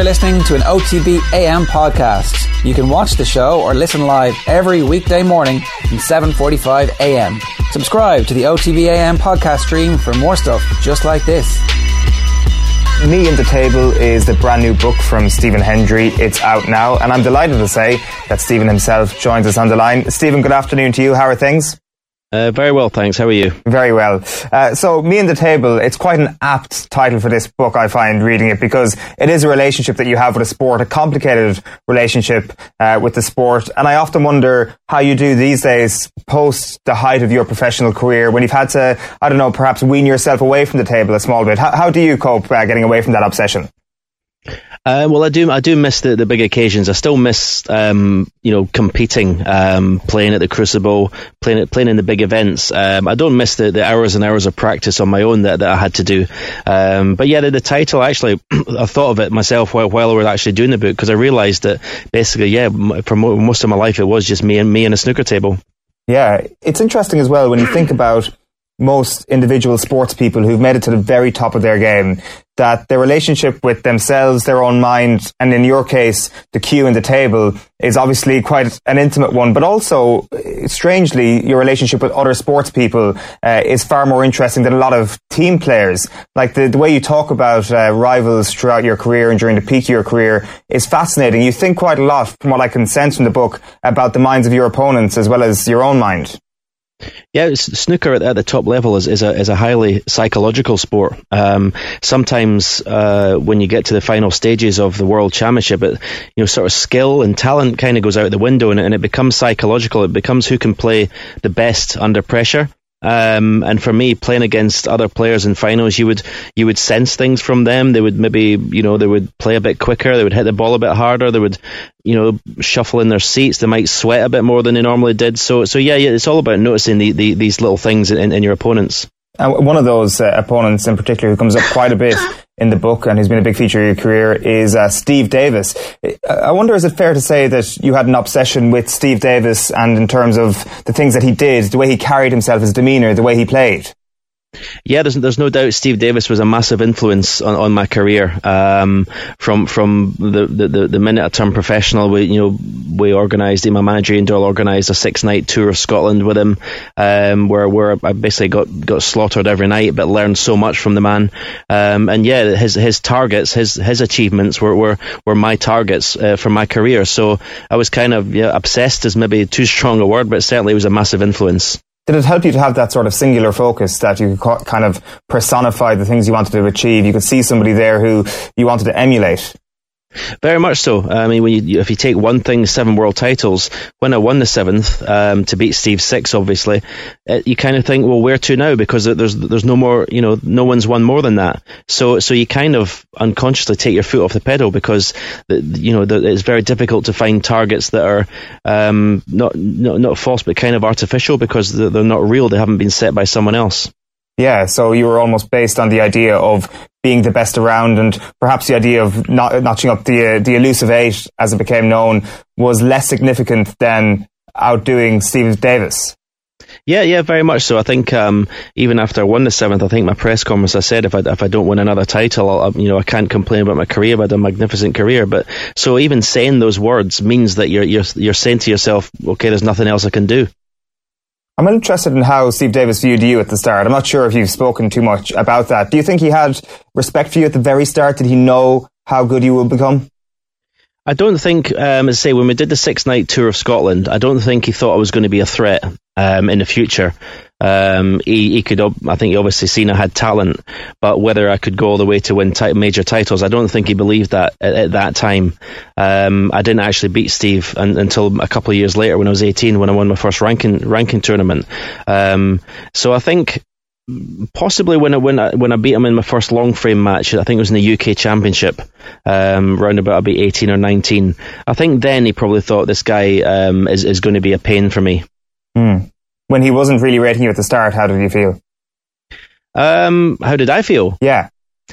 You're listening to an OTB AM podcast. You can watch the show or listen live every weekday morning from 7:45 AM. Subscribe to the OTB AM podcast stream for more stuff just like this. Me and the Table is the brand new book from Stephen Hendry. It's out now, and I'm delighted to say that Stephen himself joins us on the line. Stephen, good afternoon to you. How are things? Very well, thanks. How are you? Very well. So, Me and the Table, it's quite an apt title for this book, I find, reading it, because it is a relationship that you have with a sport, a complicated relationship with the sport. And I often wonder how you do these days, post the height of your professional career, when you've had to, I don't know, perhaps wean yourself away from the table a small bit. How do you cope getting away from that obsession? Well, I do miss the big occasions. I still miss, competing, playing at the Crucible, playing in the big events. I don't miss the hours and hours of practice on my own that I had to do. But yeah, the title, actually, I thought of it myself while we were actually doing the book, because I realised that basically, for most of my life, it was just me and a snooker table. Yeah, it's interesting as well when you think about most individual sports people who've made it to the very top of their game, that their relationship with themselves, their own mind, and in your case, the cue and the table, is obviously quite an intimate one. But also, strangely, your relationship with other sports people is far more interesting than a lot of team players. Like the way you talk about rivals throughout your career and during the peak of your career is fascinating. You think quite a lot, from what I can sense from the book, about the minds of your opponents as well as your own mind. Yeah, snooker at the top level is a highly psychological sport. Sometimes when you get to the final stages of the World Championship, sort of skill and talent kind of goes out the window, and it becomes psychological. It becomes who can play the best under pressure. And for me, playing against other players in finals, you would sense things from them. They would maybe, they would play a bit quicker. They would hit the ball a bit harder. They would, shuffle in their seats. They might sweat a bit more than they normally did. So yeah, it's all about noticing these little things in your opponents. One of those opponents in particular who comes up quite a bit in the book and who's been a big feature of your career is Steve Davis. I wonder, is it fair to say that you had an obsession with Steve Davis, and in terms of the things that he did, the way he carried himself, his demeanour, the way he played? Yeah, there's no doubt Steve Davis was a massive influence on my career. From the minute I turned professional, we organised, my manager Ian Doyle organised a 6-night tour of Scotland with him, where I basically got slaughtered every night, but learned so much from the man. And yeah, his targets, his achievements were my targets for my career. So I was kind of obsessed is maybe too strong a word, but certainly it was a massive influence. Did it help you to have that sort of singular focus, that you could kind of personify the things you wanted to achieve? You could see somebody there who you wanted to emulate? Very much so. I mean, if you take one thing, 7 world titles, when I won the 7th, to beat Steve's 6, obviously, you kind of think, well, where to now? Because there's no more, no one's won more than that. So you kind of unconsciously take your foot off the pedal, because it's very difficult to find targets that are not false, but kind of artificial, because they're not real. They haven't been set by someone else. Yeah, so you were almost based on the idea of being the best around, and perhaps the idea of notching up the elusive 8, as it became known, was less significant than outdoing Steve Davis. Yeah, very much so. I think even after I won the 7th, I think my press conference, I said if I don't win another title, I can't complain about my career. I've had a magnificent career. But so even saying those words means that you're saying to yourself, okay, there's nothing else I can do. I'm interested in how Steve Davis viewed you at the start. I'm not sure if you've spoken too much about that. Do you think he had respect for you at the very start? Did he know how good you will become? I don't think, as I say, when we did the 6-night tour of Scotland, I don't think he thought I was going to be a threat in the future. He could, I think he obviously seen I had talent, but whether I could go all the way to win major titles, I don't think he believed that at that time. I didn't actually beat Steve until a couple of years later when I was 18, when I won my first ranking tournament. So I think possibly when I beat him in my first long frame match, I think it was in the UK Championship, round about I'd be 18 or 19. I think then he probably thought this guy is going to be a pain for me. When he wasn't really rating you at the start, how did you feel? How did I feel? Yeah.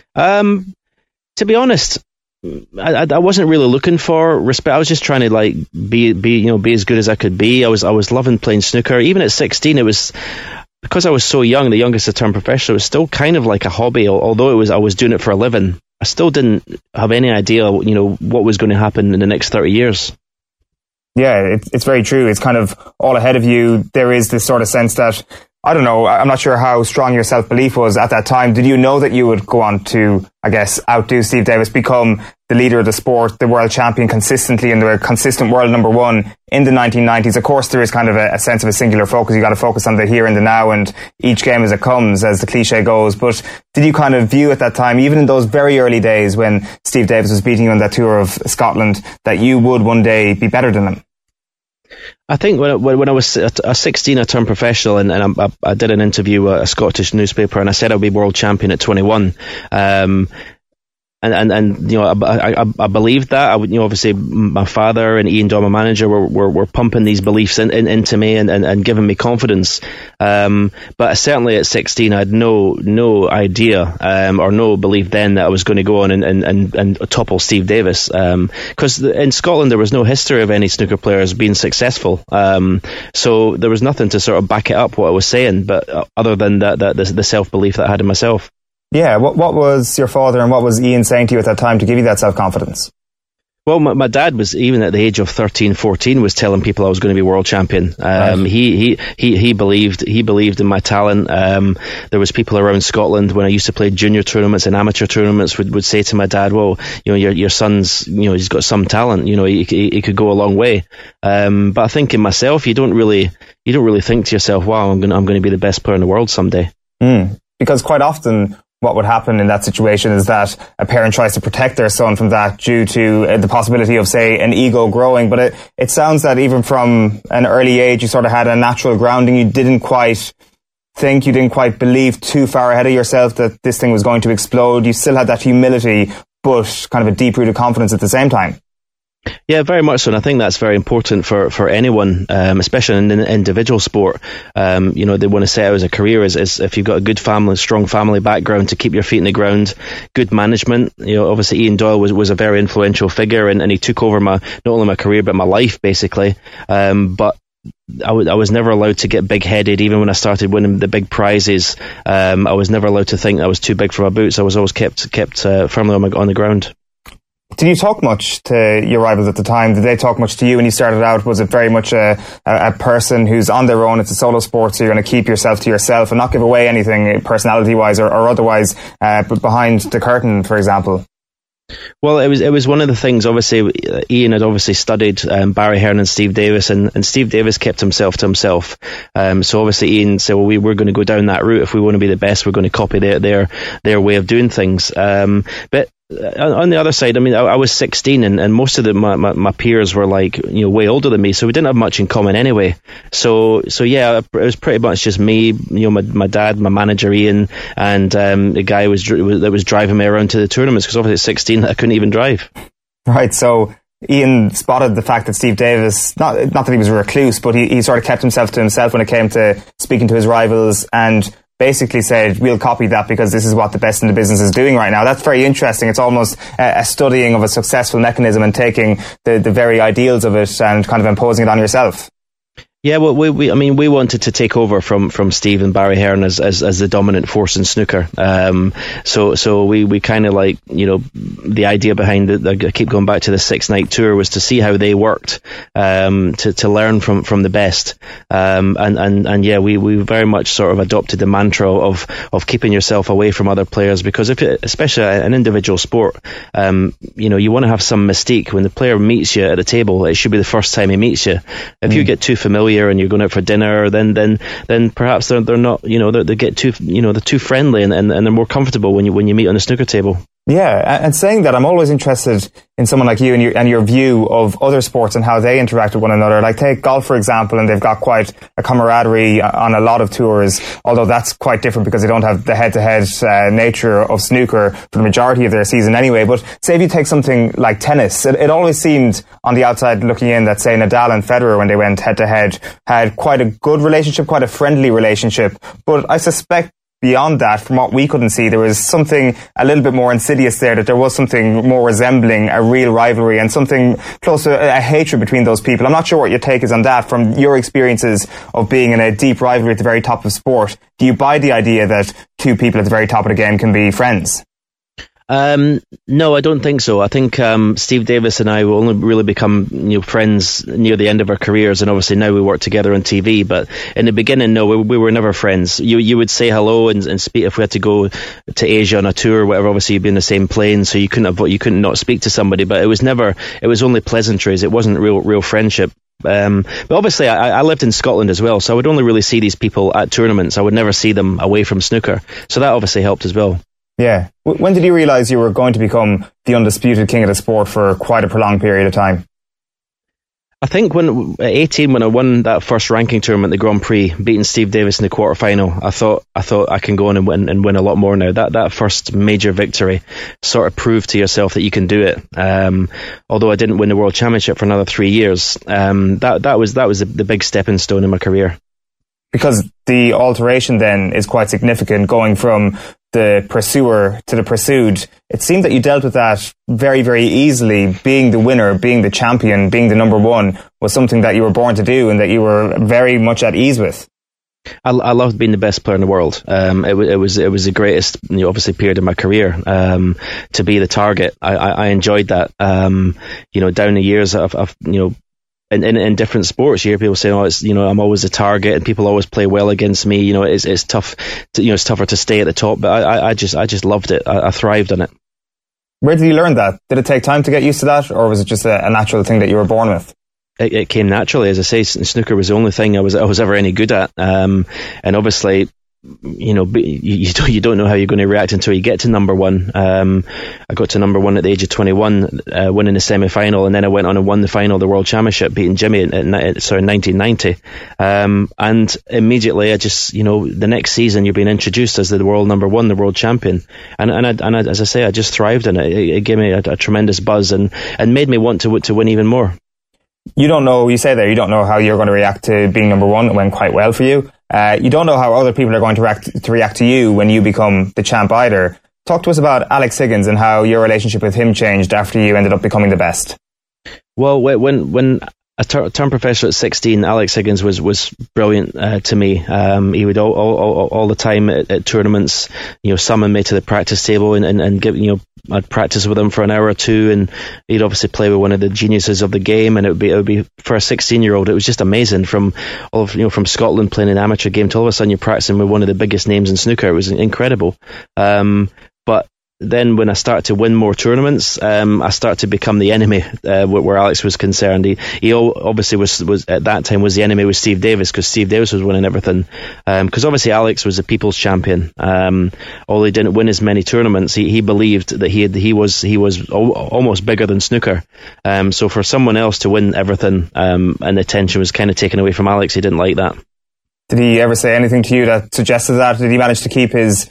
To be honest, I wasn't really looking for respect. I was just trying to be as good as I could be. I was loving playing snooker. Even at 16, it was, because I was so young, the youngest to turn professional, it was still kind of like a hobby, although I was doing it for a living. I still didn't have any idea, what was going to happen in the next 30 years. Yeah, it's very true. It's kind of all ahead of you. There is this sort of sense that, I don't know, I'm not sure how strong your self-belief was at that time. Did you know that you would go on to, I guess, outdo Steve Davis, become the leader of the sport, the world champion consistently, and the consistent world number one in the 1990s? Of course, there is kind of a sense of a singular focus. You got to focus on the here and the now and each game as it comes, as the cliche goes. But did you kind of view at that time, even in those very early days when Steve Davis was beating you on that tour of Scotland, that you would one day be better than him? I think when I was 16, I turned professional, and I did an interview with a Scottish newspaper, and I said I'd be world champion at 21. And I believed that. Obviously my father and Ian Dodd, my manager, were pumping these beliefs into me and giving me confidence. But certainly at 16, I had no idea or no belief then that I was going to go on and topple Steve Davis. Because in Scotland there was no history of any snooker players being successful. So there was nothing to sort of back it up what I was saying, but other than the self belief that I had in myself. Yeah, what was your father and what was Ian saying to you at that time to give you that self-confidence? Well, my dad was, even at the age of 13, 14, was telling people I was going to be world champion. Right. He believed in my talent. There was people around Scotland when I used to play junior tournaments and amateur tournaments would say to my dad, well, your son's, he's got some talent, he could go a long way. But I think in myself, you don't really think to yourself, wow, I'm going to be the best player in the world someday. Because quite often what would happen in that situation is that a parent tries to protect their son from that due to the possibility of, say, an ego growing. But it sounds that even from an early age, you sort of had a natural grounding. You didn't quite believe too far ahead of yourself that this thing was going to explode. You still had that humility, but kind of a deep-rooted confidence at the same time. Yeah, very much so, and I think that's very important for anyone, especially in an individual sport. They want to set out as a career is if you've got a good family, strong family background to keep your feet in the ground, good management. Obviously Ian Doyle was a very influential figure, and he took over not only my career but my life basically. But I was never allowed to get big-headed. Even when I started winning the big prizes, I was never allowed to think I was too big for my boots. I was always kept firmly on the ground. Did you talk much to your rivals at the time? Did they talk much to you when you started out? Was it very much a person who's on their own? It's a solo sport, so you're going to keep yourself to yourself and not give away anything personality-wise or otherwise behind the curtain, for example? Well, it was one of the things. Obviously, Ian had obviously studied Barry Hearn and Steve Davis, and Steve Davis kept himself to himself. So obviously Ian said, well, we're going to go down that route. If we want to be the best, we're going to copy their way of doing things. But on the other side, I mean, I was 16 and most of my peers were like, way older than me, so we didn't have much in common anyway. So yeah, it was pretty much just me, my dad, my manager Ian, and the guy that was driving me around to the tournaments, because obviously at 16 I couldn't even drive. Right, so Ian spotted the fact that Steve Davis, not that he was a recluse, but he sort of kept himself to himself when it came to speaking to his rivals, and basically said, we'll copy that because this is what the best in the business is doing right now. That's very interesting. It's almost a studying of a successful mechanism and taking the very ideals of it and kind of imposing it on yourself. Yeah, well, we wanted to take over from Steve and Barry Hearn as the dominant force in snooker. So we kind of like, the idea behind it, I keep going back to the 6-night tour, was to see how they worked, to learn from the best. And yeah, we very much sort of adopted the mantra of keeping yourself away from other players, because especially an individual sport, you want to have some mystique. When the player meets you at a table, it should be the first time he meets you. If you get too familiar and you're going out for dinner, then perhaps they're not, they get too, they're too friendly and they're more comfortable when you meet on the snooker table. Yeah, and saying that, I'm always interested in someone like you and your view of other sports and how they interact with one another. Like take golf, for example, and they've got quite a camaraderie on a lot of tours, although that's quite different because they don't have the head-to-head nature of snooker for the majority of their season anyway. But say if you take something like tennis, it always seemed on the outside looking in that, say, Nadal and Federer, when they went head-to-head, had quite a good relationship, quite a friendly relationship. But I suspect beyond that, from what we couldn't see, there was something a little bit more insidious there, that there was something more resembling a real rivalry and something close to a hatred between those people. I'm not sure what your take is on that from your experiences of being in a deep rivalry at the very top of sport. Do you buy the idea that two people at the very top of the game can be friends? No, I don't think so. I think Steve Davis and I will only really become friends near the end of our careers, and obviously now we work together on TV. But in the beginning, no, we were never friends. You would say hello and speak if we had to go to Asia on a tour or whatever. Obviously, you'd be in the same plane, so you couldn't not speak to somebody. But it was only pleasantries. It wasn't real friendship. But obviously I lived in Scotland as well, so I would only really see these people at tournaments. I would never see them away from snooker, so that obviously helped as well. Yeah. When did you realise you were going to become the undisputed king of the sport for quite a prolonged period of time? I think at 18, when I won that first ranking tournament, the Grand Prix, beating Steve Davis in the quarterfinal, I thought I can go on and win a lot more now. That first major victory sort of proved to yourself that you can do it. Although I didn't win the World Championship for another 3 years, that was the big stepping stone in my career. Because the alteration then is quite significant, going from the pursuer to the pursued. It seemed that you dealt with that very, very easily. Being the winner, being the champion, being the number one was something that you were born to do and that you were very much at ease with. I loved being the best player in the world. It was the greatest, obviously, period of my career. To be the target, I enjoyed that. Down the years of in different sports, you hear people saying, I'm always a target, and people always play well against me. It's tough. It's tougher to stay at the top. But I just loved it. I thrived on it. Where did you learn that? Did it take time to get used to that, or was it just a natural thing that you were born with? It came naturally. As I say, snooker was the only thing I was ever any good at. And obviously, you don't know how you're going to react until you get to number one. I got to number one at the age of 21, winning the semi-final, and then I went on and won the final of the World Championship, beating Jimmy in 1990. And immediately, I just, the next season you're being introduced as the world number one, the world champion, and as I say, I just thrived in it. It gave me a tremendous buzz and made me want to win even more. You don't know, you say there, you don't know how you're going to react to being number one. It went quite well for you. You don't know how other people are going to react to you when you become the champ either. Talk to us about Alex Higgins and how your relationship with him changed after you ended up becoming the best. Well, when I turned professional at 16, Alex Higgins was brilliant to me. He would all the time at tournaments, summon me to the practice table and give, I'd practice with him for an hour or two, and he'd obviously play with one of the geniuses of the game, and it would be for a 16-year-old, it was just amazing. From Scotland playing an amateur game to all of a sudden you're practicing with one of the biggest names in snooker. It was incredible. But then when I started to win more tournaments, I started to become the enemy where Alex was concerned. He obviously was at that time was the enemy with Steve Davis, because Steve Davis was winning everything. Because obviously Alex was a people's champion. Although he didn't win as many tournaments, he believed that he was almost bigger than snooker. So for someone else to win everything, and the attention was kind of taken away from Alex, he didn't like that. Did he ever say anything to you that suggested that? Did he manage to keep his,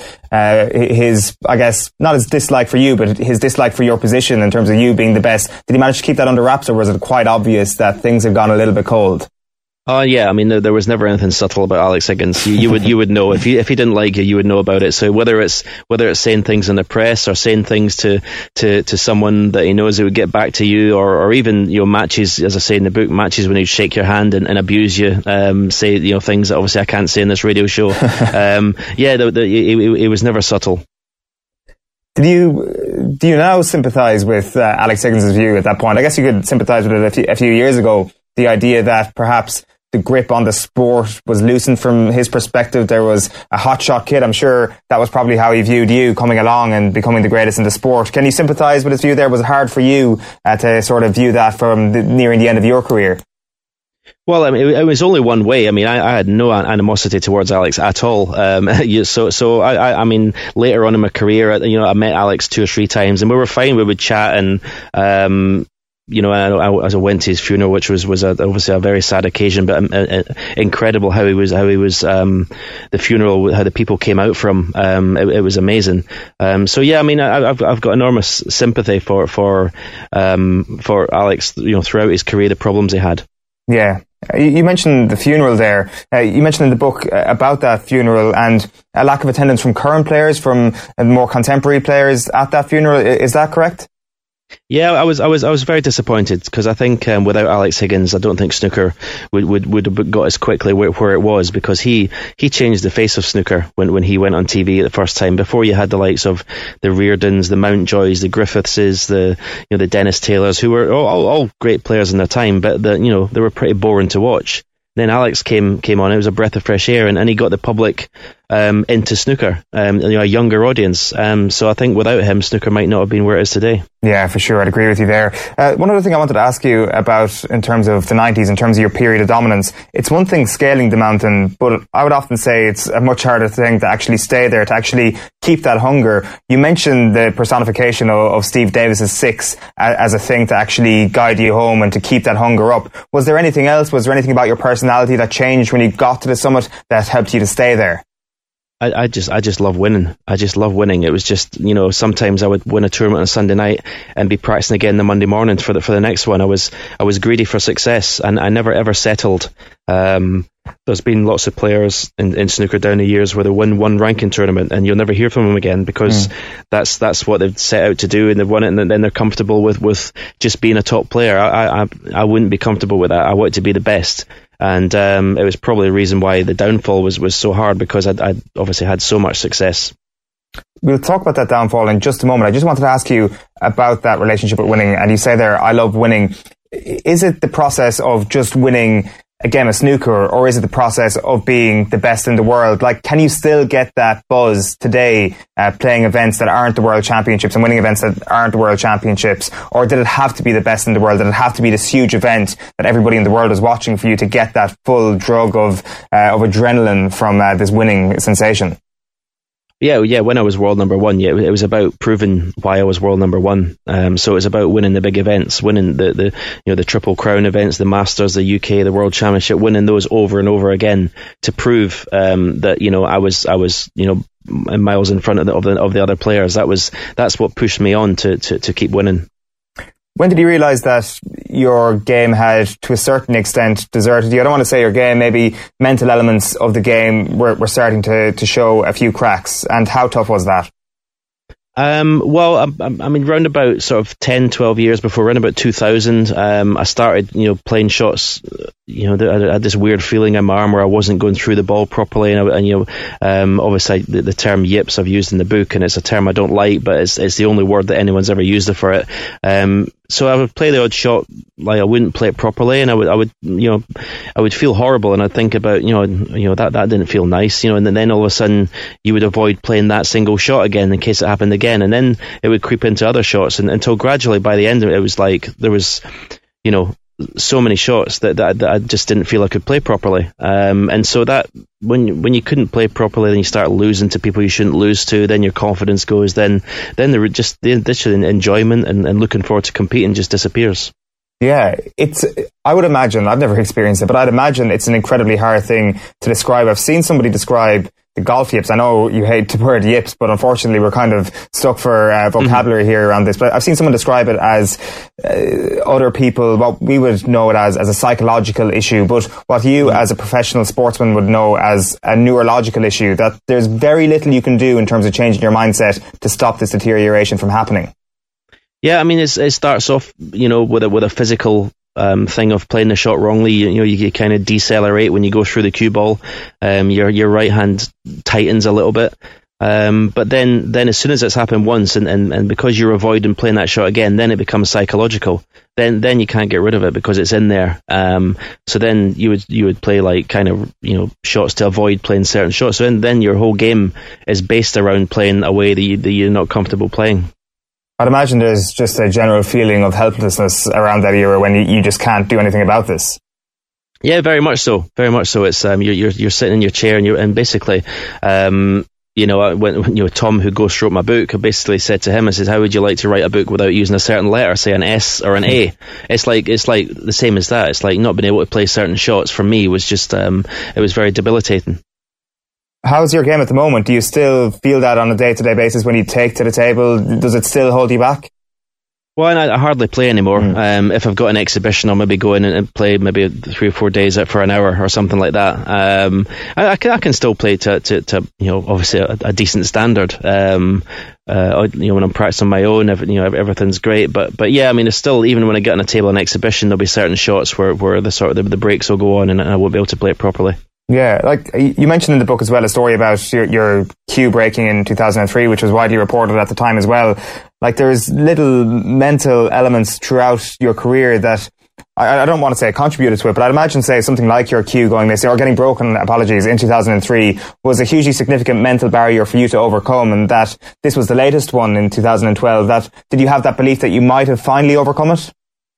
I guess, not his dislike for you, but his dislike for your position in terms of you being the best? Did he manage to keep that under wraps, or was it quite obvious that things had gone a little bit cold? Oh yeah, I mean there was never anything subtle about Alex Higgins. You would know if he didn't like you would know about it. So whether it's saying things in the press or saying things to someone that he knows it would get back to you, or even matches, as I say in the book, matches when he'd shake your hand and abuse you, say things that obviously I can't say in this radio show. It was never subtle. Do you now sympathise with Alex Higgins' view at that point? I guess you could sympathise with it a few years ago. The idea that perhaps the grip on the sport was loosened from his perspective. There was a hotshot kid. I'm sure that was probably how he viewed you coming along and becoming the greatest in the sport. Can you sympathise with his view there? Was it hard for you to sort of view that from nearing the end of your career? Well, I mean, it was only one way. I mean, I had no animosity towards Alex at all. So I mean, later on in my career, I met Alex 2 or 3 times, and we were fine. We would chat, and I went to his funeral, which was obviously a very sad occasion, but incredible how he was the funeral, how the people came out from. It was amazing. So yeah, I mean, I've got enormous sympathy for Alex, throughout his career, the problems he had. Yeah. You mentioned the funeral there. You mentioned in the book about that funeral and a lack of attendance from current players, from more contemporary players at that funeral. Is that correct? Yeah, I was very disappointed because I think without Alex Higgins, I don't think snooker would have got as quickly where it was, because he changed the face of snooker when he went on TV the first time. Before, you had the likes of the Reardons, the Mountjoys, the Griffithses, the Dennis Taylors, who were all great players in their time, but they were pretty boring to watch. Then Alex came on. It was a breath of fresh air, and he got the public into snooker, a younger audience. So I think without him, snooker might not have been where it is today. Yeah, for sure. I'd agree with you there. One other thing I wanted to ask you about in terms of the 90s, in terms of your period of dominance, it's one thing scaling the mountain, but I would often say it's a much harder thing to actually stay there, to actually keep that hunger. You mentioned the personification of Steve Davis's six as a thing to actually guide you home and to keep that hunger up. Was there anything else? Was there anything about your personality that changed when you got to the summit that helped you to stay there? I just love winning. I just love winning. It was just, sometimes I would win a tournament on a Sunday night and be practicing again the Monday morning for the next one. I was greedy for success, and I never ever settled. There's been lots of players in snooker down the years where they win one ranking tournament and you'll never hear from them again, because that's what they've set out to do, and they've won it, and then they're comfortable with just being a top player. I wouldn't be comfortable with that. I want to be the best. And it was probably the reason why the downfall was so hard, because I'd obviously had so much success. We'll talk about that downfall in just a moment. I just wanted to ask you about that relationship with winning. And you say there, I love winning. Is it the process of just winning a game of snooker, or is it the process of being the best in the world? Like, can you still get that buzz today playing events that aren't the World Championships and winning events that aren't the World Championships? Or did it have to be the best in the world? Did it have to be this huge event that everybody in the world is watching for you to get that full drug of adrenaline from this winning sensation? Yeah. When I was world number one, it was about proving why I was world number one. So it was about winning the big events, winning the Triple Crown events, the Masters, the UK, the World Championship, winning those over and over again to prove that I was miles in front of the other players. That's what pushed me on to keep winning. When did you realise that your game had, to a certain extent, deserted you? I don't want to say your game, maybe mental elements of the game were starting to show a few cracks. And how tough was that? Well, I mean, round about sort of 10, 12 years before, around about 2000, I started, playing shots. I had this weird feeling in my arm where I wasn't going through the ball properly, and obviously the term yips I've used in the book, and it's a term I don't like, but it's the only word that anyone's ever used for it. So I would play the odd shot, like I wouldn't play it properly, and I would feel horrible, and I'd think about, that didn't feel nice, and then all of a sudden you would avoid playing that single shot again in case it happened again, and then it would creep into other shots, and until gradually by the end of it, it was like there was, so many shots that I just didn't feel I could play properly. And so that when you couldn't play properly, then you start losing to people you shouldn't lose to, then your confidence goes, then the enjoyment and looking forward to competing just disappears. Yeah, I would imagine, I've never experienced it, but I'd imagine it's an incredibly hard thing to describe. I've seen somebody describe the golf yips. I know you hate the word yips, but unfortunately we're kind of stuck for vocabulary here around this. But I've seen someone describe it as other people, what we would know it as a psychological issue, but what you as a professional sportsman would know as a neurological issue, that there's very little you can do in terms of changing your mindset to stop this deterioration from happening. Yeah, I mean, it starts off, with a physical thing of playing the shot wrongly. You kind of decelerate when you go through the cue ball. Your right hand tightens a little bit. But then as soon as it's happened once, and because you're avoiding playing that shot again, then it becomes psychological. Then you can't get rid of it because it's in there. So then you would play like kind of shots to avoid playing certain shots. So then your whole game is based around playing a way that you're not comfortable playing. I'd imagine there's just a general feeling of helplessness around that era when you just can't do anything about this. Yeah, very much so. Very much so. It's you're sitting in your chair and basically, when Tom, who ghost wrote my book, I basically said to him, I said, how would you like to write a book without using a certain letter, say an S or an A? It's like the same as that. It's like not being able to play certain shots for me was just it was very debilitating. How's your game at the moment? Do you still feel that on a day-to-day basis when you take to the table? Does it still hold you back? Well, I hardly play anymore. If I've got an exhibition, I'll maybe go in and play maybe 3 or 4 days out for an hour or something like that. I can still play to obviously a decent standard. When I'm practicing my own, everything's great. But yeah, I mean, it's still, even when I get on a table in an exhibition, there'll be certain shots where the breaks will go on and I won't be able to play it properly. Yeah, like you mentioned in the book as well, a story about your cue breaking in 2003, which was widely reported at the time as well. Like, there's little mental elements throughout your career that I don't want to say contributed to it, but I'd imagine, say, something like your cue going missing or getting broken, in 2003 was a hugely significant mental barrier for you to overcome, and that this was the latest one in 2012. Did you have that belief that you might have finally overcome it?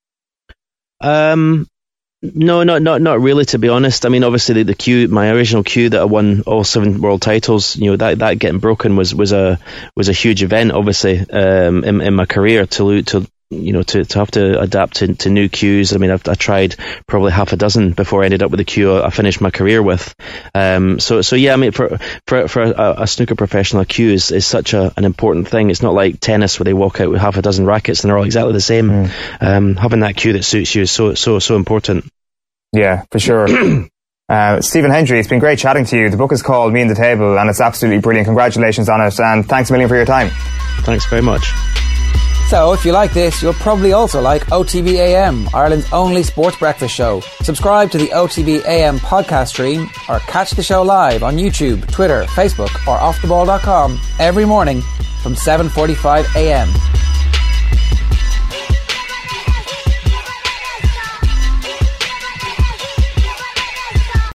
No, not really, to be honest. I mean, obviously the cue, my original cue that I won all 7 world titles, that getting broken was a huge event, obviously, in my career to have to adapt to new cues. I mean, I tried probably half a dozen before I ended up with the cue I finished my career with. So yeah, I mean, for a snooker professional, a cue is such an important thing. It's not like tennis where they walk out with half a dozen rackets and they're all exactly the same. Having that cue that suits you is so important. Yeah, for sure. Stephen Hendry, it's been great chatting to you. The book is called Me and the Table, and it's absolutely brilliant. Congratulations on it, and thanks a million for your time. Thanks very much. So, if you like this, you'll probably also like OTB AM, Ireland's only sports breakfast show. Subscribe to the OTB AM podcast stream or catch the show live on YouTube, Twitter, Facebook or offtheball.com every morning from 7:45 AM.